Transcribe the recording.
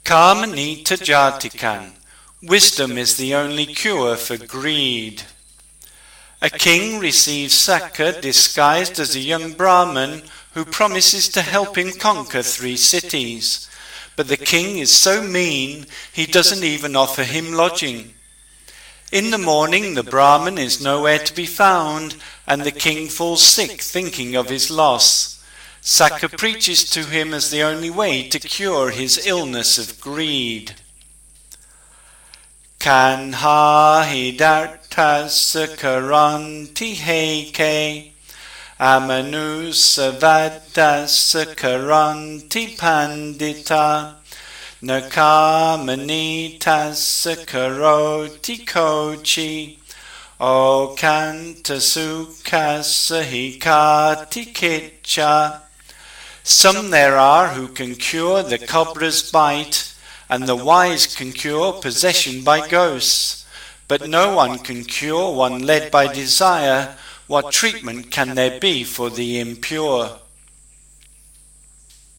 Karmanita Jatikan. Wisdom is the only cure for greed. A king receives Sakka disguised as a young Brahmin who promises to help him conquer 3 cities. But the king is so mean he doesn't even offer him lodging. In the morning the Brahmin is nowhere to be found, and the king falls sick thinking of his loss. Sakka preaches to him as the only way to cure his illness of greed. Kanha hidartasa karanti heke amanusavadasa karanti pandita nakamanitasa karoti kochi o kantasukasa hikati kitcha. Some there are who can cure the cobra's bite, and the wise can cure possession by ghosts, but no one can cure one led by desire. What treatment can there be for the impure?